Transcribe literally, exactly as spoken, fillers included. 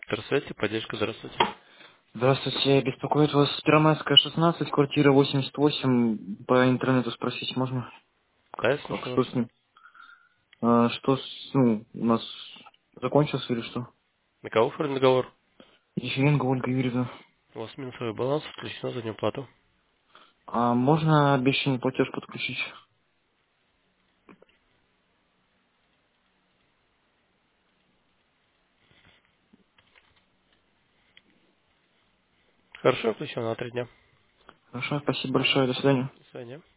Здравствуйте, поддержка, здравствуйте. Здравствуйте, беспокоит вас Первомайская, шестнадцать, квартира восемьдесят восемь. По интернету спросить можно? Да, я Как, слушаю что вас. с ним? А, что с, ну, у нас закончился или что? На кого оформлен договор? Ефименко Ольга Юрьевна. У вас минусовой баланс, включено за неуплату. А можно обещанный платеж подключить? Хорошо, включено на три дня. Хорошо, спасибо большое, до свидания. До свидания.